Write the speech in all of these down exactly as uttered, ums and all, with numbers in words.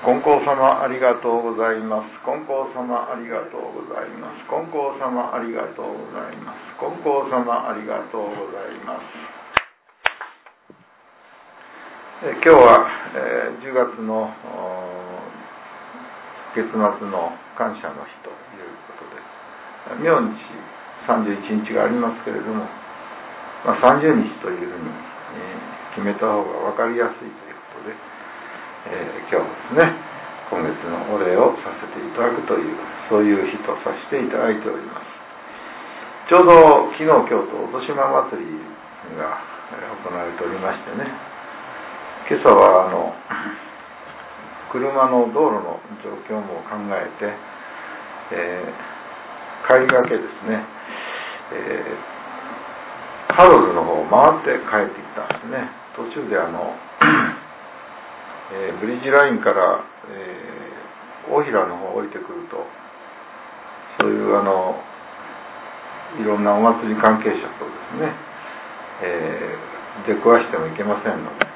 金光様ありがとうございます。金光様ありがとうございます。金光様ありがとうございます。金光様ありがとうございます。え今日は、えー、じゅうがつの月末の感謝の日ということで、明日さんじゅういちにちがありますけれども、まあ、さんじゅうにちというふうに、えー、決めた方が分かりやすいということで、えー、今日ですね、今月のお礼をさせていただくという、そういう日とさせていただいております。ちょうど昨日今日とお年玉祭りが行われておりましてね、今朝はあの車の道路の状況も考えて、えー、帰りがけですね、えー、ハロルの方を回って帰ってきたんですね。途中であのえー、ブリッジラインから、えー、大平の方降りてくると、そういうあのいろんなお祭り関係者とですね、えー、出くわしてもいけませんので、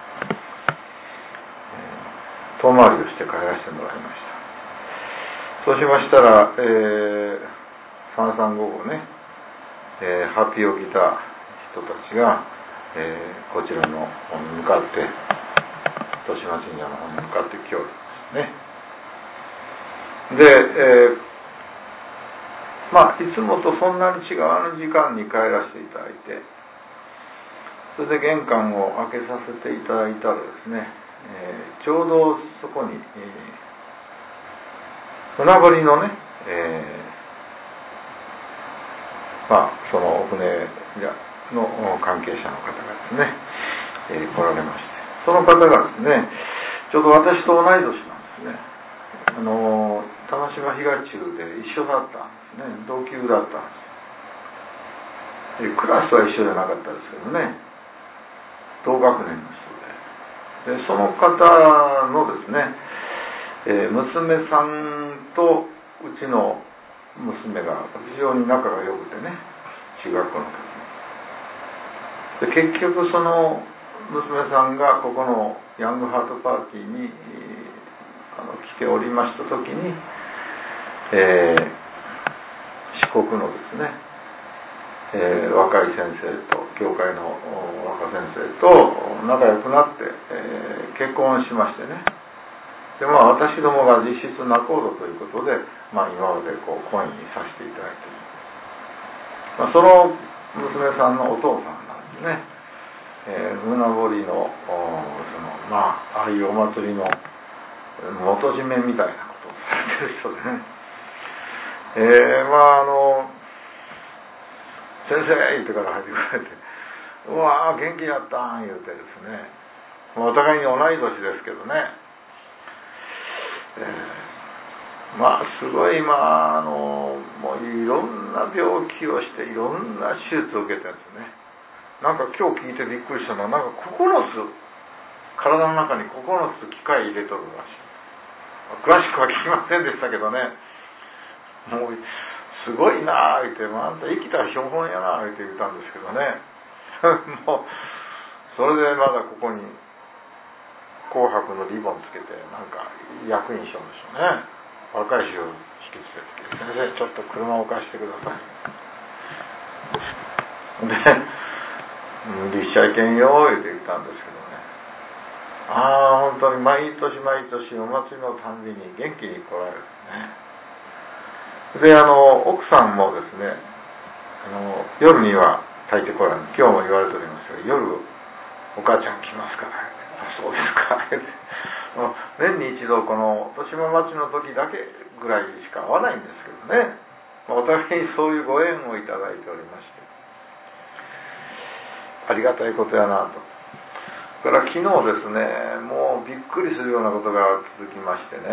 えー、遠回りをして帰らせてもらいました。そうしましたら、えー、さんさんごごね、えー、ハッピーを着た人たちが、えー、こちらの方に向かって豊島神社の方に向かってきようですね。で、えー、まあいつもとそんなに違うあの時間に帰らせていただいて、それで玄関を開けさせていただいたらですね、えー、ちょうどそこに、えー、船堀のね、えー、まあその船の関係者の方がですね、えー、来られました。その方がですね、ちょうど私と同い年なんですね。あの玉島東中で一緒だったんですね。同級だったんです。クラスは一緒じゃなかったですけどね、同学年の人で、でその方のですね、えー、娘さんとうちの娘が非常に仲が良くてね、中学校の時に。で結局その娘さんがここのヤングハートパーティーにあの来ておりました時に、えー、四国のですね、えー、若い先生と教会の若先生と仲良くなって、えー、結婚しましてね。でまあ私どもが実質仲人ということで、まあ、今までこう婚姻させていただいている、まあ、その娘さんのお父さんなんですね。えー、船堀の、そのまあああいうお祭りの元締めみたいなことをされてる人でね、えー、まああの先生言ってから入ってくれて、うわー元気やったん言うてですね、お互いに同い年ですけどね、えー、まあすごいまああのもういろんな病気をしていろんな手術を受けてるんですね。なんか今日聞いてびっくりしたのは、なんかここのつ体の中にここのつ機械入れとるらしい。詳しくは聞きませんでしたけどね、もうすごいなぁ言って、まあ、あんた生きた標本やなぁ言って言ったんですけどねもうそれでまだここに紅白のリボンつけてなんか役員しようんでしょうね。若い人を引き連れてきて、先生ちょっと車を貸してくださいで無理しちゃいけんよって言ったんですけどね、ああ本当に毎年毎年お祭りのたんびに元気に来られるね。であの奥さんもですね、あの夜には炊いてこられる。今日も言われておりますが、夜お母ちゃん来ますから、あそうですか年に一度この豊島町の時だけぐらいしか会わないんですけどね、お互いにそういうご縁をいただいておりまして、ありがたいことやなと。だから昨日ですね、もうびっくりするようなことが続きましてね、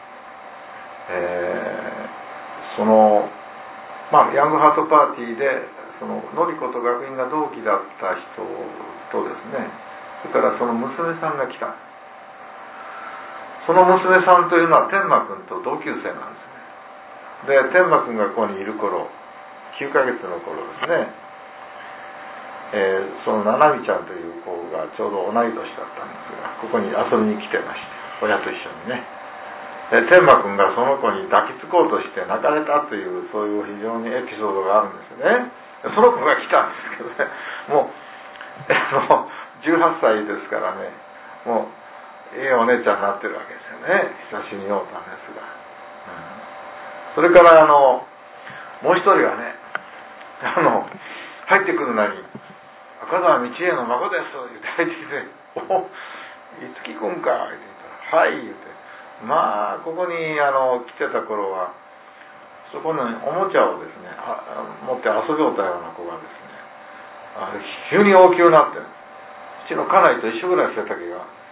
えー、そのまあヤングハートパーティーでそののりこと学院が同期だった人とですね、それからその娘さんが来た。その娘さんというのは天馬君と同級生なんですね。で天馬君がここにいる頃、きゅうかげつの頃ですね、えー、そのななみちゃんという子がちょうど同い年だったんですが、ここに遊びに来てまして、親と一緒にね。 で天馬君がその子に抱きつこうとして泣かれたというそういう非常にエピソードがあるんですよね。その子が来たんですけどね、もうもうじゅうはっさいですからね、もういいお姉ちゃんになってるわけですよね、久しぶりに会うたんですが、うん、それからあのもう一人はね、あの入ってくるなり赤澤道恵の孫です言って入ってきて、おいつきくんかって言ったらはい言って、まあここにあの来てた頃はそこのおもちゃをですね持って遊びおったような子がですね、あ急に大きくなって、うちの家内と一緒ぐらい背丈が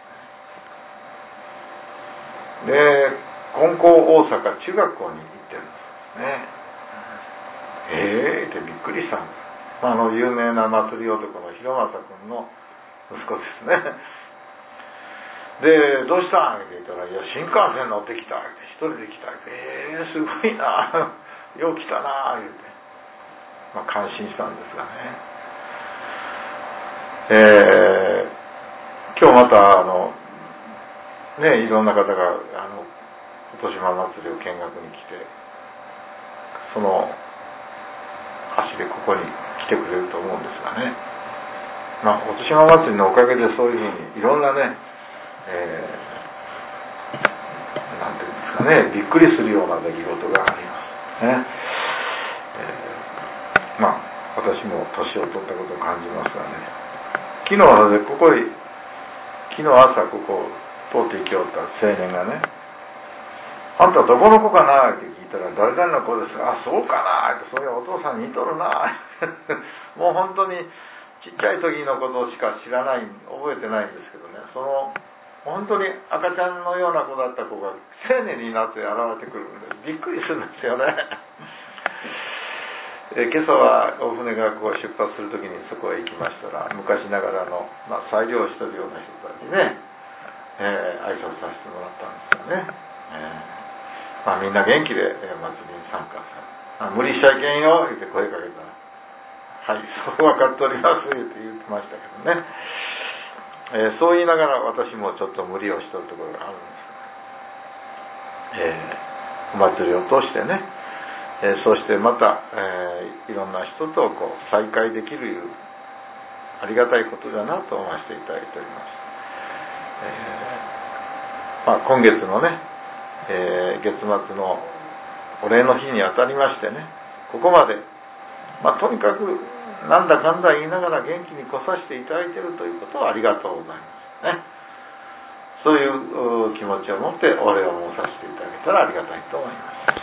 で、金光大阪中学校に行ってるんですね。ええーってびっくりしたんです。あの有名な祭り男の広政君の息子ですね。で、どうしたんって言ったら、いや新幹線乗ってきたって、一人で来たって、ええー、すごいなよう来たな言うて、まあ、感心したんですがね、えー、今日またあのね、いろんな方があの音島祭りを見学に来て、その足でここに来てくれると思うんですがね、まあ、音島祭りのおかげでそういうふうにいろんなね、えー、なんていうんですかね、びっくりするような出来事がありますね。えー、まあ私も年を取ったことを感じますがね、昨日はね、ここへ昨日朝ここ通って行きよった青年がね、あんたどこの子かなって聞いたら、誰々の子です。あ、そうかなって、それはお父さんに似とるなもう本当にちっちゃい時のことしか知らない、覚えてないんですけどね、その本当に赤ちゃんのような子だった子が青年になって現れてくるんでびっくりするんですよねえ今朝はお船がこう出発するときにそこへ行きましたら、昔ながらの、まあ、裁量してるような人たちにね、えー、挨拶させてもらったんですよね。えーまあ、みんな元気で、えー、祭りに参加され、無理しちゃいけんよ言って声かけたら、はい、そう分かっております言って言ってましたけどね、えー、そう言いながら私もちょっと無理をしとるところがあるんですが、えー、お祭りを通してね、えー、そしてまた、えー、いろんな人とこう再会できるいうありがたいことだなと思わせていただいております。えーまあ、今月のね、えー、月末のお礼の日にあたりましてね、ここまで、まあ、とにかくなんだかんだ言いながら元気に来させていただいているということはありがとうございますね。そういう気持ちを持ってお礼を申させていただけたらありがたいと思います。